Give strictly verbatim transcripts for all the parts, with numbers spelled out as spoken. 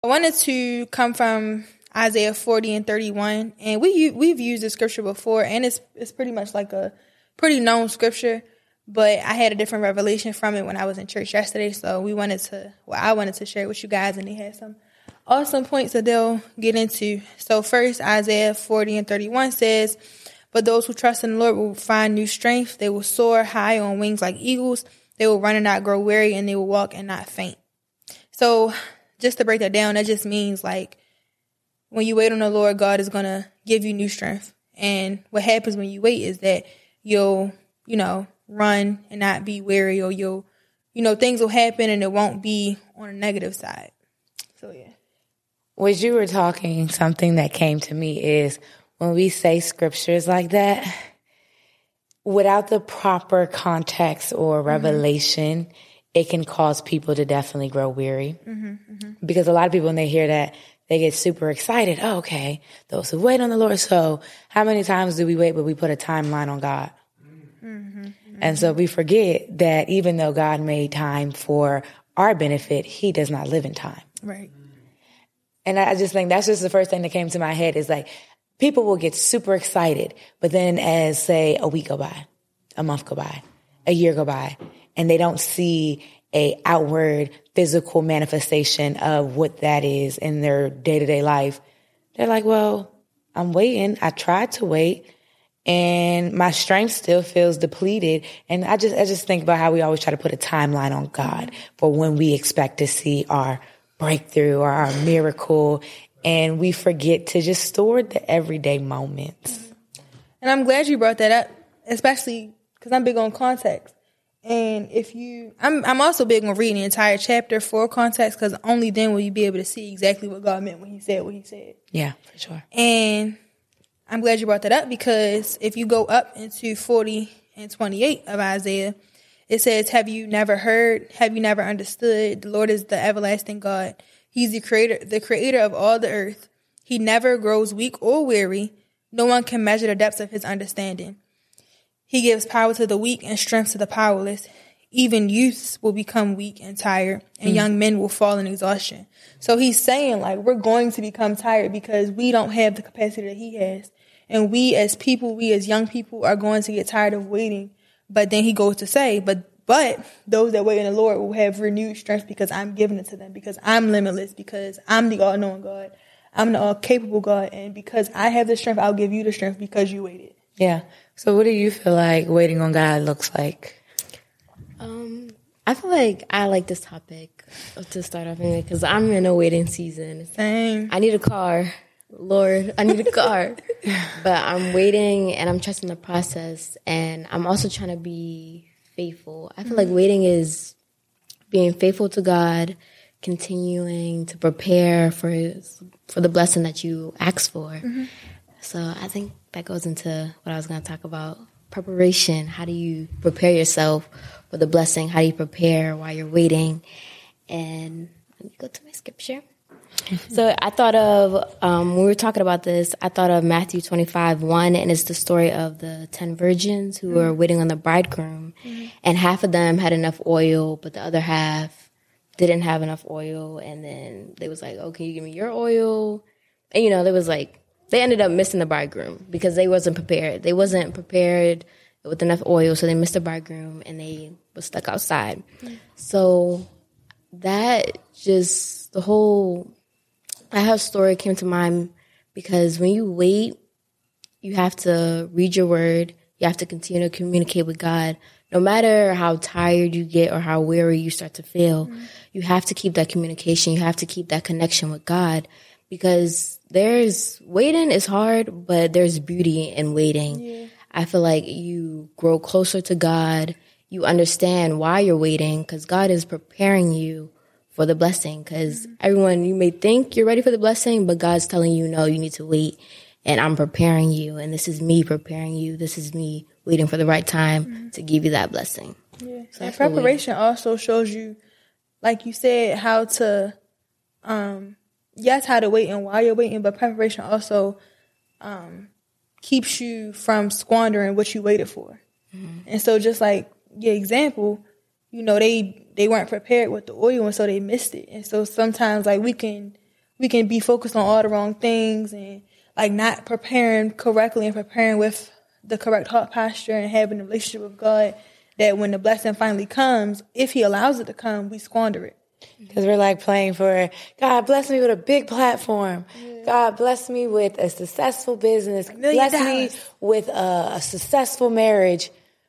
I wanted to come from Isaiah forty and thirty-one, and we we've used this scripture before, and it's it's pretty much like a pretty known scripture, but I had a different revelation from it when I was in church yesterday, so we wanted to, well, I wanted to share it with you guys, and they had some awesome points that they'll get into. So first, Isaiah forty and thirty-one says, "But those who trust in the Lord will find new strength. They will soar high on wings like eagles. They will run and not grow weary, and they will walk and not faint." So just to break that down, that just means like when you wait on the Lord, God is going to give you new strength. And what happens when you wait is that you'll, you know, run and not be weary, or you'll, you know, things will happen and it won't be on a negative side. So, yeah. What you were talking, something that came to me is when we say scriptures like that, without the proper context or revelation, mm-hmm. it can cause people to definitely grow weary. Mm-hmm, mm-hmm. Because a lot of people, when they hear that, they get super excited. Oh, okay, those who wait on the Lord. So how many times do we wait, but we put a timeline on God? Mm-hmm, mm-hmm. And so we forget that even though God made time for our benefit, he does not live in time. Right. And I just think that's just the first thing that came to my head is like, people will get super excited, but then as, say, a week go by, a month go by, a year go by, and they don't see a outward physical manifestation of what that is in their day-to-day life, they're like, well, I'm waiting. I tried to wait, and my strength still feels depleted. And I just I just think about how we always try to put a timeline on God for when we expect to see our breakthrough or our miracle, and we forget to just store the everyday moments. And I'm glad you brought that up, especially because I'm big on context. And if you, I'm I'm also big on reading the entire chapter for context, because only then will you be able to see exactly what God meant when he said what he said. Yeah, for sure. And I'm glad you brought that up, because if you go up into forty and twenty-eight of Isaiah, it says, "Have you never heard? Have you never understood? The Lord is the everlasting God. He's the creator, the creator of all the earth. He never grows weak or weary. No one can measure the depths of his understanding. He gives power to the weak and strength to the powerless. Even youths will become weak and tired, and mm. young men will fall in exhaustion." So he's saying, like, we're going to become tired because we don't have the capacity that he has. And we as people, we as young people are going to get tired of waiting. But then he goes to say, but but those that wait in the Lord will have renewed strength, because I'm giving it to them, because I'm limitless, because I'm the all-knowing God. I'm the all-capable God. And because I have the strength, I'll give you the strength because you waited. Yeah. So what do you feel like waiting on God looks like? Um, I feel like I like this topic to start off anyway, because I'm in a waiting season. Same. I need a car. Lord, I need a car. But I'm waiting, and I'm trusting the process, and I'm also trying to be faithful. I feel like waiting is being faithful to God, continuing to prepare for his, for the blessing that you ask for. Mm-hmm. So I think that goes into what I was going to talk about, preparation. How do you prepare yourself for the blessing? How do you prepare while you're waiting? And let me go to my scripture. So I thought of, um, when we were talking about this, I thought of Matthew twenty-five one, and it's the story of the ten virgins who mm-hmm. were waiting on the bridegroom. Mm-hmm. And half of them had enough oil, but the other half didn't have enough oil. And then they was like, "Oh, can you give me your oil?" And, you know, there was like, they ended up missing the bridegroom because they wasn't prepared. They wasn't prepared with enough oil, so they missed the bridegroom, and they was stuck outside. Mm-hmm. So that just, the whole... that whole story came to mind, because when you wait, you have to read your word. You have to continue to communicate with God. No matter how tired you get or how weary you start to feel, mm-hmm. you have to keep that communication. You have to keep that connection with God, because there's waiting is hard, but there's beauty in waiting. Yeah. I feel like you grow closer to God. You understand why you're waiting, because God is preparing you for the blessing, because mm-hmm. everyone, you may think you're ready for the blessing, but God's telling you, no, you need to wait, and I'm preparing you, and this is me preparing you. This is me waiting for the right time mm-hmm. to give you that blessing. Yeah. So and preparation also shows you, like you said, how to, um, yes, how to wait and why you're waiting, but preparation also um, keeps you from squandering what you waited for. Mm-hmm. And so just like your example, you know, they, they weren't prepared with the oil, and so they missed it. And so sometimes, like, we can we can be focused on all the wrong things and like not preparing correctly and preparing with the correct heart posture and having a relationship with God, that when the blessing finally comes, if he allows it to come, we squander it. Because we're like playing for, God bless me with a big platform. Yeah. God bless me with a successful business. Bless me with a, a successful marriage.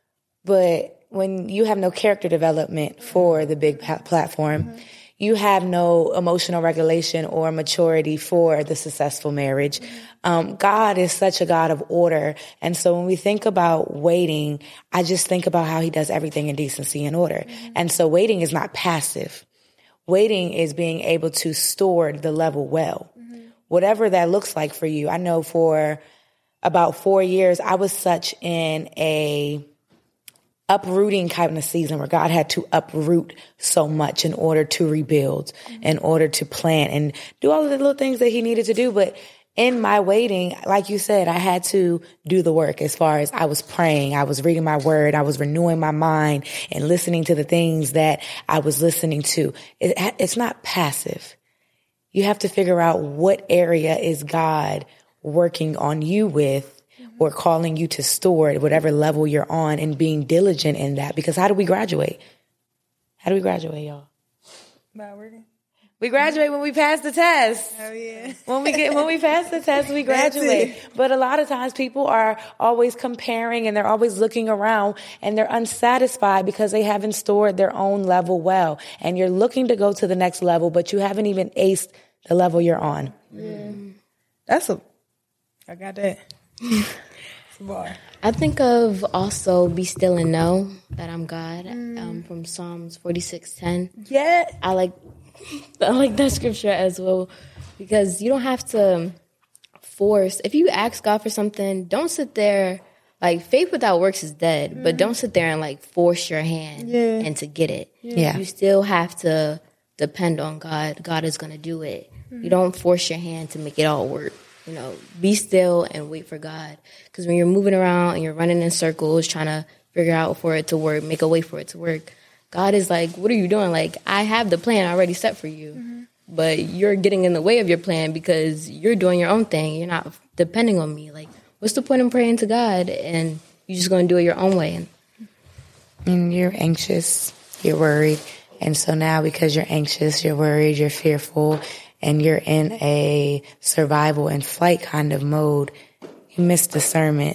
But when you have no character development for the big pa- platform, mm-hmm. you have no emotional regulation or maturity for the successful marriage. Mm-hmm. Um, God is such a God of order. And so when we think about waiting, I just think about how he does everything in decency and order. Mm-hmm. And so waiting is not passive. Waiting is being able to store the level well, mm-hmm. whatever that looks like for you. I know for about four years, I was such in a uprooting kind of season where God had to uproot so much in order to rebuild, mm-hmm. in order to plant and do all of the little things that he needed to do. But in my waiting, like you said, I had to do the work as far as I was praying. I was reading my word. I was renewing my mind and listening to the things that I was listening to. It, it's not passive. You have to figure out what area is God working on you with or calling you to store at whatever level you're on and being diligent in that. Because how do we graduate? How do we graduate, y'all? By working. We graduate when we pass the test. Oh yeah. When we get when we pass the test, we graduate. But a lot of times people are always comparing and they're always looking around and they're unsatisfied because they haven't stored their own level well. And you're looking to go to the next level, but you haven't even aced the level you're on. Yeah. That's a I got that. It's a bar. I think of also be still and know that I'm God, mm. um, from Psalms forty-six ten. Yeah. I like I like that scripture as well, because you don't have to force. If you ask God for something, don't sit there. Like, faith without works is dead, mm-hmm. but don't sit there and like force your hand yeah. and to get it. Yeah. You still have to depend on God. God is going to do it. Mm-hmm. You don't force your hand to make it all work. You know, be still and wait for God. Because when you're moving around and you're running in circles trying to figure out for it to work, make a way for it to work, God is like, what are you doing? Like, I have the plan already set for you, mm-hmm. but you're getting in the way of your plan because you're doing your own thing. You're not depending on me. Like, what's the point in praying to God and you're just going to do it your own way? And, and you're anxious, you're worried. And so now because you're anxious, you're worried, you're fearful, and you're in a survival and flight kind of mode, you miss discernment.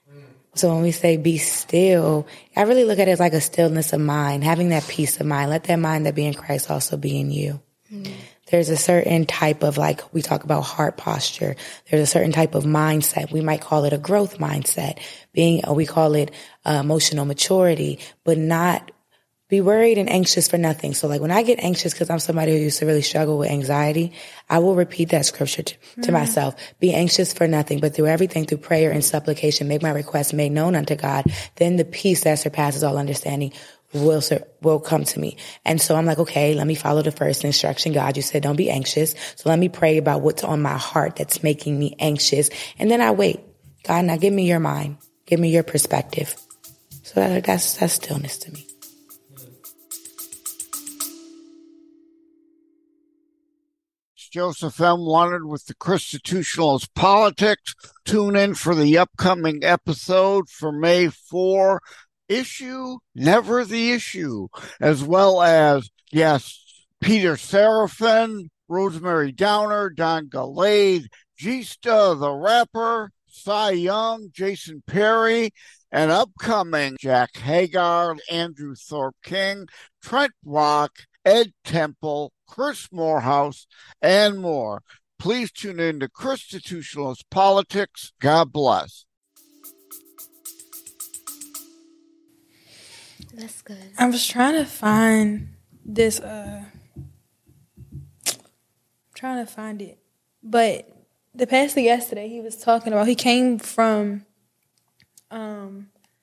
So when we say be still, I really look at it as like a stillness of mind, having that peace of mind. Let that mind that be in Christ also be in you. Mm-hmm. There's a certain type of, like we talk about heart posture. There's a certain type of mindset. We might call it a growth mindset. Being, we call it uh, emotional maturity, but not be worried and anxious for nothing. So like when I get anxious, because I'm somebody who used to really struggle with anxiety, I will repeat that scripture to, mm-hmm. to myself. Be anxious for nothing, but through everything, through prayer and supplication, make my requests made known unto God. Then the peace that surpasses all understanding will will come to me. And so I'm like, okay, let me follow the first instruction. God, you said don't be anxious. So let me pray about what's on my heart that's making me anxious. And then I wait. God, now give me your mind. Give me your perspective. So that, that's that's stillness to me. Joseph M. Leonard with the Constitutionalist Politics. Tune in for the upcoming episode for May fourth. Issue, Never the Issue, as well as, yes, Peter Seraphin, Rosemary Downer, Don Gallade, Gista the Rapper, Cy Young, Jason Perry, and upcoming Jack Hagar, Andrew Thorpe King, Trent Rock, Ed Temple, Chris Morehouse, and more. Please tune in to Constitutionalist Politics. God bless. That's good. I was trying to find this, uh, trying to find it. But the pastor yesterday, he was talking about, he came from, um,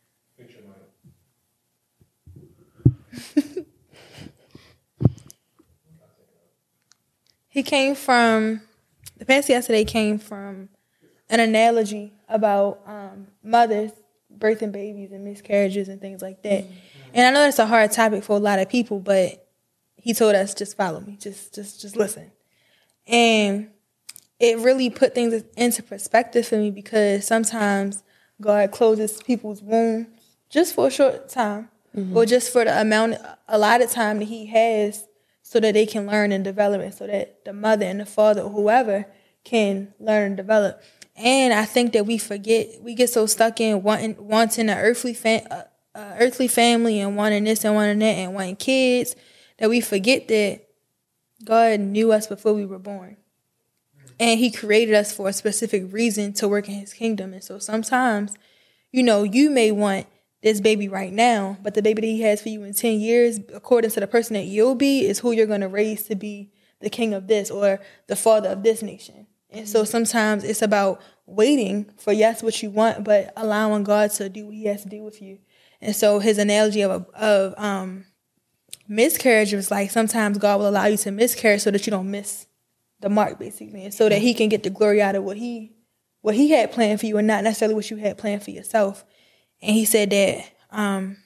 he came from, the pastor yesterday came from an analogy about um, mothers birthing babies and miscarriages and things like that. Mm-hmm. And I know that's a hard topic for a lot of people, but he told us, just follow me, just just just listen. And it really put things into perspective for me, because sometimes God closes people's wounds just for a short time, mm-hmm. or just for the amount, a lot of time that he has, so that they can learn and develop, and so that the mother and the father or whoever can learn and develop. And I think that we forget, we get so stuck in wanting, wanting an earthly, fam- uh, uh, earthly family, and wanting this and wanting that and wanting kids, that we forget that God knew us before we were born. And he created us for a specific reason, to work in his kingdom. And so sometimes, you know, you may want this baby right now, but the baby that he has for you in ten years, according to the person that you'll be, is who you're going to raise to be the king of this, or the father of this nation. And so sometimes it's about waiting for, yes, what you want, but allowing God to do what he has to do with you. And so his analogy of, of um, miscarriage was like, sometimes God will allow you to miscarry so that you don't miss the mark, basically, and so that he can get the glory out of what he what he had planned for you, and not necessarily what you had planned for yourself. And he said that um,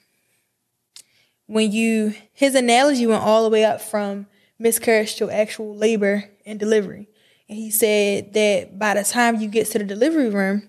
when you, his analogy went all the way up from miscarriage to actual labor and delivery. And he said that by the time you get to the delivery room,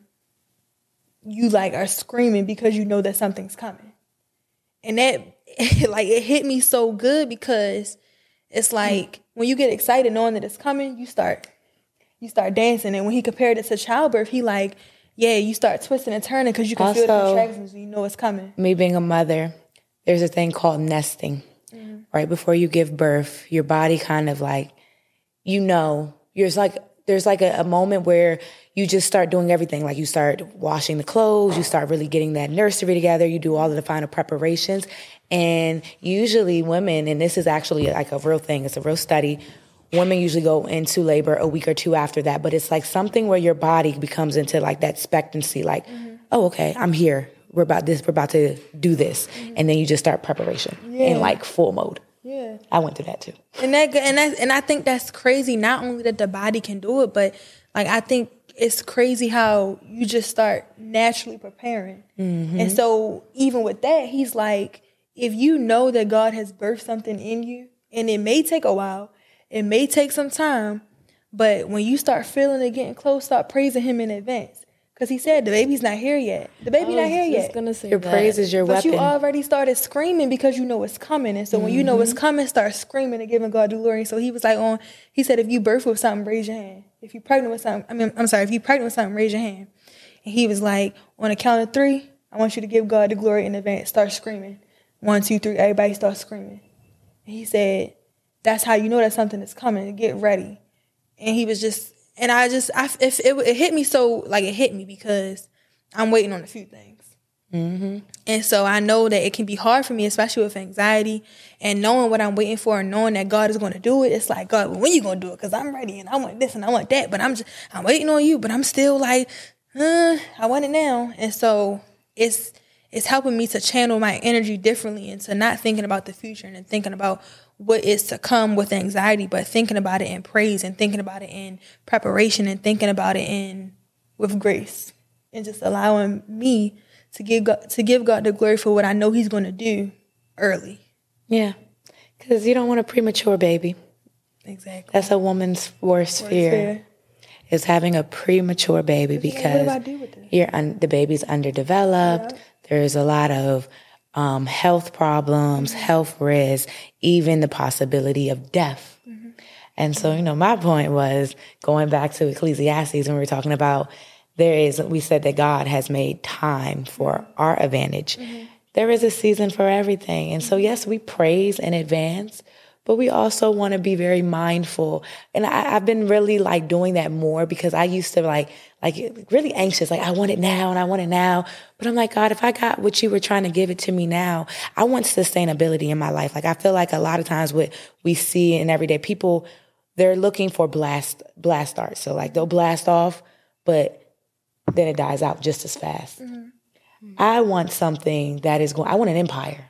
you like are screaming because you know that something's coming. And that, like, it hit me so good, because it's like, mm. when you get excited knowing that it's coming, you start you start dancing. And when he compared it to childbirth, he like, yeah, you start twisting and turning because you can also feel the contractions and you know it's coming. Me being a mother, there's a thing called nesting. Mm-hmm. Right before you give birth, your body kind of like, you know, you're like, there's like a, a moment where you just start doing everything. Like you start washing the clothes, you start really getting that nursery together, you do all of the final preparations. And usually women, and this is actually like a real thing, it's a real study, women usually go into labor a week or two after that. But it's like something where your body becomes into like that expectancy, like, mm-hmm. oh, okay, I'm here. We're about this, we're about to do this. Mm-hmm. And then you just start preparation yeah. in like full mode. Yeah, I went through that too. And that and that and I think that's crazy. Not only that the body can do it, but like I think it's crazy how you just start naturally preparing. Mm-hmm. And so even with that, he's like, if you know that God has birthed something in you, and it may take a while, it may take some time, but when you start feeling it getting close, start praising him in advance. Because he said the baby's not here yet. The baby not here yet. Gonna say your that. praise is your but weapon. But you already started screaming because you know it's coming. And so when mm-hmm. you know it's coming, start screaming and giving God the glory. So he was like, on. He said, if you birth with something, raise your hand. If you're pregnant with something, I mean, I'm sorry, if you're pregnant with something, raise your hand. And he was like, on a count of three, I want you to give God the glory in advance. Start screaming. One, two, three, everybody start screaming. And he said, that's how you know that something is coming. Get ready. And he was just, and I just, I, if it, it hit me so, like it hit me because I'm waiting on a few things. Mm-hmm. And so I know that it can be hard for me, especially with anxiety and knowing what I'm waiting for and knowing that God is going to do it. It's like, God, well, when you going to do it? Because I'm ready and I want this and I want that. But I'm just, I'm waiting on you. But I'm still like, uh, I want it now. And so it's, it's helping me to channel my energy differently into not thinking about the future and thinking about what is to come with anxiety, but thinking about it in praise and thinking about it in preparation and thinking about it in with grace, and just allowing me to give God, to give God the glory for what I know he's going to do early. Yeah, because you don't want a premature baby. Exactly. That's a woman's worst, worst fear, fear, is having a premature baby, because what do I do with it? You're un- the baby's underdeveloped. Yeah. There's a lot of um, health problems, mm-hmm. health risks, even the possibility of death. Mm-hmm. And so, you know, my point was going back to Ecclesiastes when we were talking about there is, we said that God has made time for our advantage. Mm-hmm. There is a season for everything. And so, yes, we praise in advance, but we also want to be very mindful. And I, I've been really like doing that more, because I used to like, like really anxious. Like I want it now and I want it now. But I'm like, God, if I got what you were trying to give it to me now, I want sustainability in my life. Like I feel like a lot of times what we see in everyday people, they're looking for blast, blast starts. So like they'll blast off, but then it dies out just as fast. Mm-hmm. I want something that is going, I want an empire.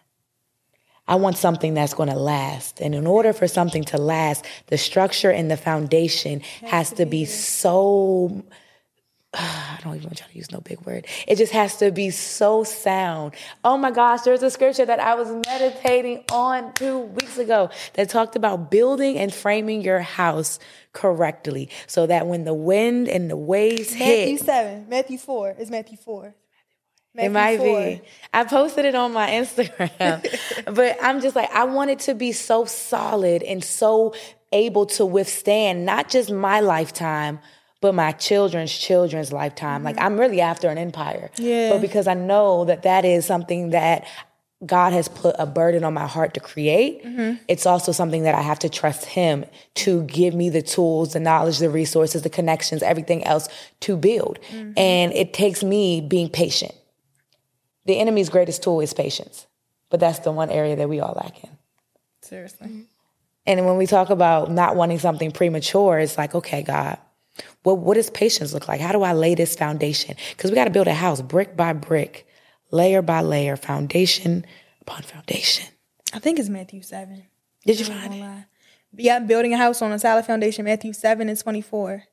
I want something that's going to last. And in order for something to last, the structure and the foundation has to be so I don't even want to try to use no big word. It just has to be so sound. Oh my gosh, there's a scripture that I was meditating on two weeks ago that talked about building and framing your house correctly so that when the wind and the waves Matthew hit. Matthew seven, Matthew four. It's Matthew four. Matthew it might four. be. I posted it on my Instagram. But I'm just like, I want it to be so solid and so able to withstand not just my lifetime, but my children's children's lifetime. Mm-hmm. Like, I'm really after an empire. Yeah. But because I know that that is something that God has put a burden on my heart to create, mm-hmm. it's also something that I have to trust him to give me the tools, the knowledge, the resources, the connections, everything else to build. Mm-hmm. And it takes me being patient. The enemy's greatest tool is patience. But that's the one area that we all lack in. Seriously. Mm-hmm. And when we talk about not wanting something premature, it's like, okay, God, well, what does patience look like? How do I lay this foundation? Because we got to build a house brick by brick, layer by layer, foundation upon foundation. I think it's Matthew seven. Did you find it? Lie. Yeah, building a house on a solid foundation, Matthew seven and twenty-four.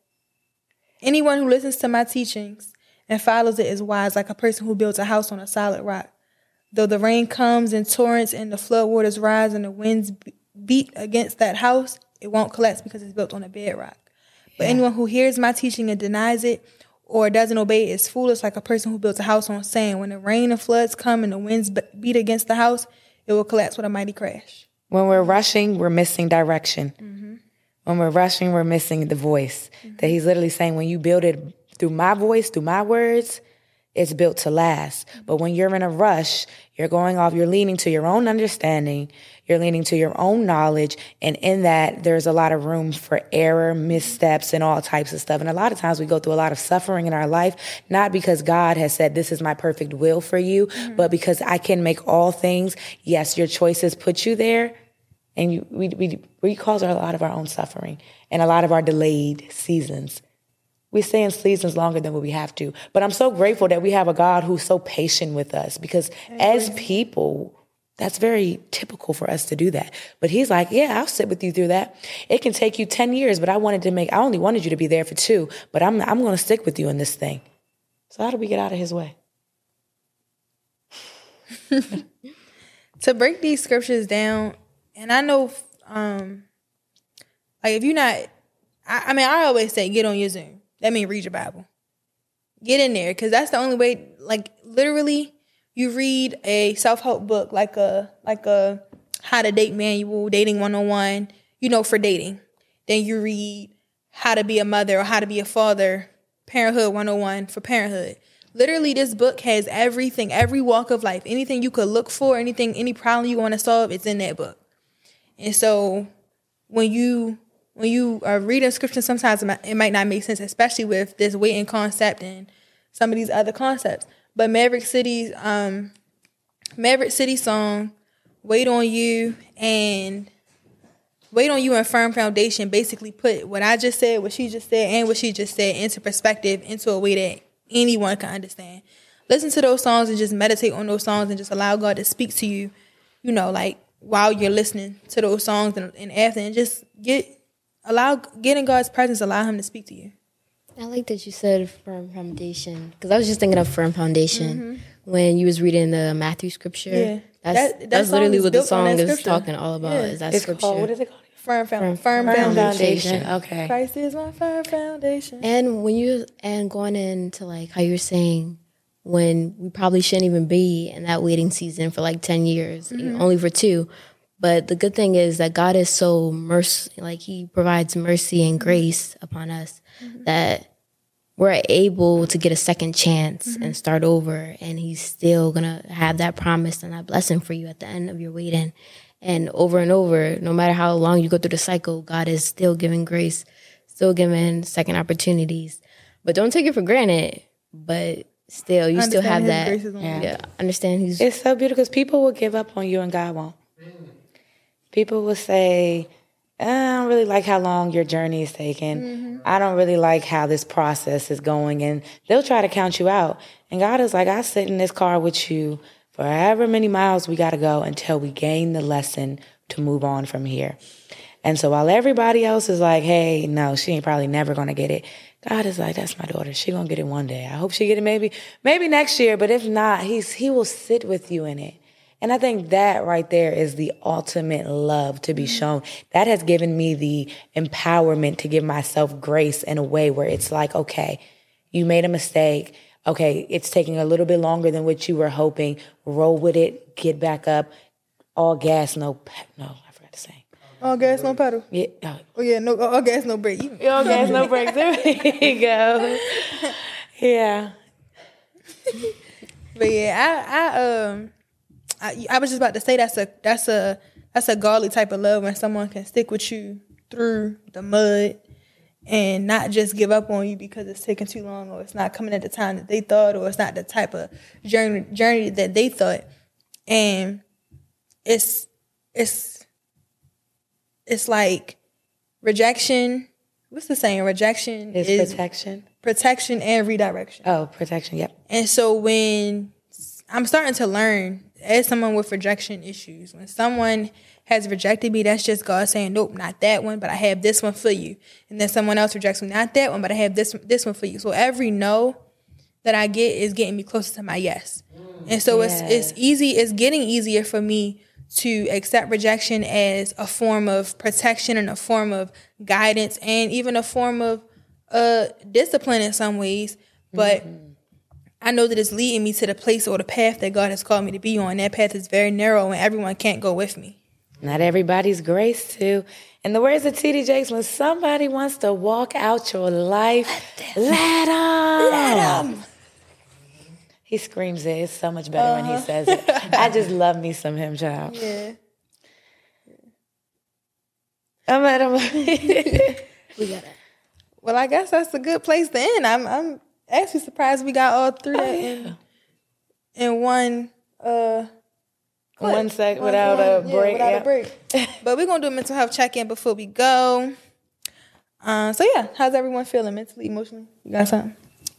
Anyone who listens to my teachings and follows it is wise, like a person who builds a house on a solid rock. Though the rain comes in torrents and the floodwaters rise and the winds beat against that house, it won't collapse because it's built on a bedrock. But yeah. anyone who hears my teaching and denies it or doesn't obey it is foolish, like a person who builds a house on sand. When the rain and floods come and the winds beat against the house, it will collapse with a mighty crash. When we're rushing, we're missing direction. Mm-hmm. When we're rushing, we're missing the voice. Mm-hmm. That he's literally saying, when you build it through my voice, through my words, it's built to last. But when you're in a rush, you're going off, you're leaning to your own understanding, you're leaning to your own knowledge, and in that, there's a lot of room for error, missteps, and all types of stuff. And a lot of times we go through a lot of suffering in our life, not because God has said, this is my perfect will for you, mm-hmm. but because I can make all things. Yes, your choices put you there, and you, we, we, we cause a lot of our own suffering and a lot of our delayed seasons. We stay in seasons longer than what we have to. But I'm so grateful that we have a God who's so patient with us, because as people, that's very typical for us to do that. But he's like, yeah, I'll sit with you through that. It can take you ten years, but I wanted to make, I only wanted you to be there for two, but I'm, I'm going to stick with you in this thing. So how do we get out of his way? To break these scriptures down, and I know, um, like if you're not, I, I mean, I always say, get on your Zoom. That means read your Bible. Get in there, because that's the only way. Like, literally, you read a self-help book, like a like a how to date manual, dating one oh one, you know, for dating. Then you read how to be a mother or how to be a father, parenthood one oh one for parenthood. Literally, this book has everything, every walk of life, anything you could look for, anything, any problem you want to solve, it's in that book. And so when you When you are reading scripture, sometimes it might not make sense, especially with this waiting concept and some of these other concepts. But Maverick City's um, Maverick City song, "Wait on You" and "Wait on You" and "Firm Foundation" basically put what I just said, what she just said, and what she just said into perspective, into a way that anyone can understand. Listen to those songs and just meditate on those songs and just allow God to speak to you, you know, like while you're listening to those songs and, and after, and just get. Allow, get in God's presence, allow him to speak to you. I like that you said firm foundation, because I was just thinking of firm foundation mm-hmm. when you was reading the Matthew scripture. Yeah. That's, that, that that's literally what the song is talking all about, yeah. is that it's scripture. Called, what is it called? Firm, firm, firm, firm, firm foundation. foundation. Okay. Christ is my firm foundation. And when you, and going into like how you're saying, when we probably shouldn't even be in that waiting season for like ten years, mm-hmm. only for two. But the good thing is that God is so mercy, like he provides mercy and grace upon us mm-hmm. that we're able to get a second chance mm-hmm. and start over. And he's still going to have that promise and that blessing for you at the end of your waiting. And over and over, no matter how long you go through the cycle, God is still giving grace, still giving second opportunities. But don't take it for granted. But still, you still have that. Yeah. yeah, understand he's. It's so beautiful, because people will give up on you and God won't. People will say, I don't really like how long your journey is taking. Mm-hmm. I don't really like how this process is going. And they'll try to count you out. And God is like, I sit in this car with you for however many miles we got to go until we gain the lesson to move on from here. And so while everybody else is like, hey, no, she ain't probably never going to get it, God is like, that's my daughter. She going to get it one day. I hope she get it maybe maybe next year. But if not, he's he will sit with you in it. And I think that right there is the ultimate love to be shown. That has given me the empowerment to give myself grace in a way where it's like, okay, you made a mistake. Okay, it's taking a little bit longer than what you were hoping. Roll with it. Get back up. All gas, no pe- no. I forgot to say. All gas, no pedal. Yeah. Oh, Oh yeah, no. All gas, no brake. You- all gas, no brakes. There you go. Yeah. But yeah, I, I um, I, I was just about to say that's a that's a that's a godly type of love when someone can stick with you through the mud and not just give up on you because it's taking too long or it's not coming at the time that they thought or it's not the type of journey journey that they thought. And it's it's it's like rejection. What's the saying? Rejection Is is protection. protection and redirection. Oh, protection. Yep. And so when I'm starting to learn, as someone with rejection issues, when someone has rejected me, that's just God saying, nope, not that one, but I have this one for you. And then someone else rejects me, not that one, but I have this this one for you. So every no that I get is getting me closer to my yes. And so Yes. it's it's easy, it's getting easier for me to accept rejection as a form of protection and a form of guidance and even a form of uh, discipline in some ways. But mm-hmm. I know that it's leading me to the place or the path that God has called me to be on. That path is very narrow and everyone can't go with me. Not everybody's grace to. In the words of T D Jakes, when somebody wants to walk out your life, let them. Let them. He screams it. It's so much better uh-huh. when he says it. I just love me some him, child. Yeah. I'm at him. We got it. Well, I guess that's a good place to end. I'm I'm actually surprised we got all three oh, that yeah. in, in one uh clip. one sec one, without one, a break. Yeah, without yeah. a break. But we're gonna do a mental health check-in before we go. Um, so yeah, how's everyone feeling mentally, emotionally? You got something?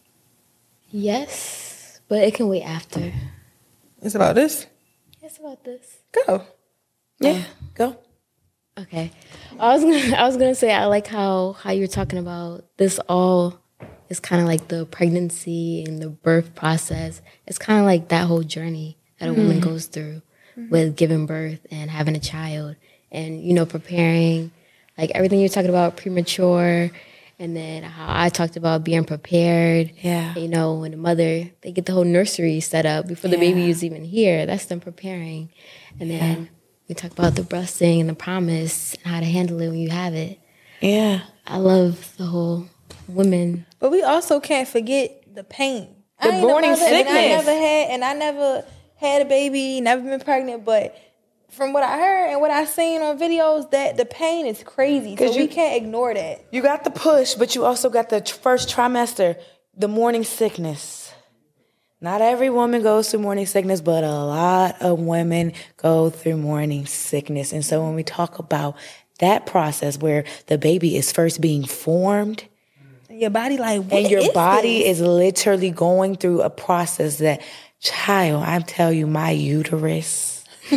Yes. But it can wait after. It's about this? It's about this. Go. Yeah, um, go. Okay. I was gonna I was gonna say I like how, how you're talking about this all is kinda like the pregnancy and the birth process. It's kinda like that whole journey that a mm-hmm. woman goes through mm-hmm. with giving birth and having a child and, you know, preparing, like everything you're talking about, premature. And then how I talked about being prepared. Yeah. You know, when the mother, they get the whole nursery set up before the yeah. baby is even here. That's them preparing. And then yeah. we talk about the blessing and the promise and how to handle it when you have it. Yeah. I love the whole women. But we also can't forget the pain. The morning sickness. And I never had, and I never had a baby, never been pregnant, but from what I heard and what I seen on videos, that the pain is crazy. So you, we can't ignore that. You got the push, but you also got the first trimester, the morning sickness. Not every woman goes through morning sickness, but a lot of women go through morning sickness. And so when we talk about that process where the baby is first being formed, your body like, what and your is body this? is literally going through a process that, child, I tell you, my uterus.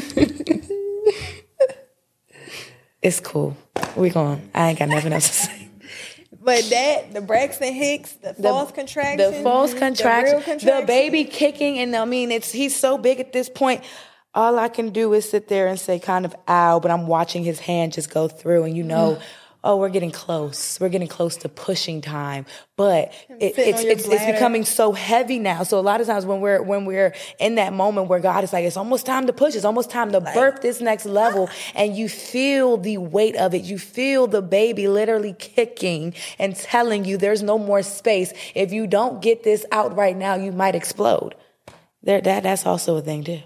It's cool. We going. I ain't got nothing else to say. But that, the Braxton Hicks, the, the false contraction, the false contraction, the, contraction. the baby kicking, and I mean, it's he's so big at this point. All I can do is sit there and say, kind of, ow, but I'm watching his hand just go through, and you know. Oh, we're getting close. We're getting close to pushing time, but it, it's it's, it's becoming so heavy now. So a lot of times when we're when we're in that moment where God is like, it's almost time to push. It's almost time to birth this next level, and you feel the weight of it. You feel the baby literally kicking and telling you there's no more space. If you don't get this out right now, you might explode. There, that that's also a thing too.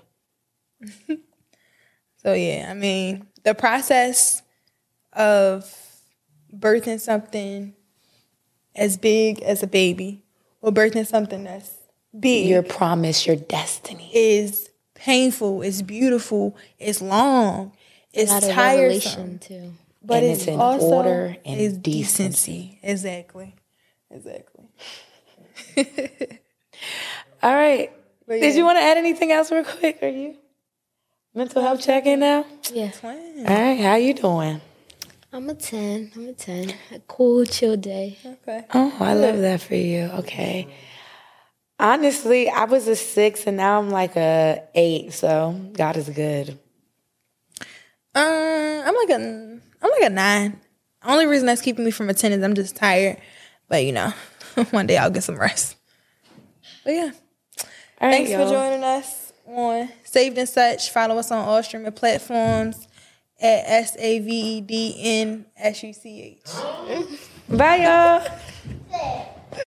So yeah, I mean the process of birthing something as big as a baby or birthing something that's big. Your promise, your destiny. Is painful, it's beautiful, it's long, it's, it's tiresome. Too. But and it's, it's in also order and it's decency. decency. Exactly. Exactly. All right. Yeah. Did you want to add anything else real quick? Are you mental health check-in now? Yeah. All right. How you doing? I'm a ten. I'm a ten. A cool, chill day. Okay. Oh, I love that for you. Okay. Honestly, I was a six and now I'm like a eight. So God is good. Um, I'm like a, I'm like a nine. Only reason that's keeping me from a ten is I'm just tired. But you know, one day I'll get some rest. But yeah, All right, thanks y'all. for joining us on Saved and Such. Follow us on all streaming platforms at S A V E D N S U C H. Bye, y'all.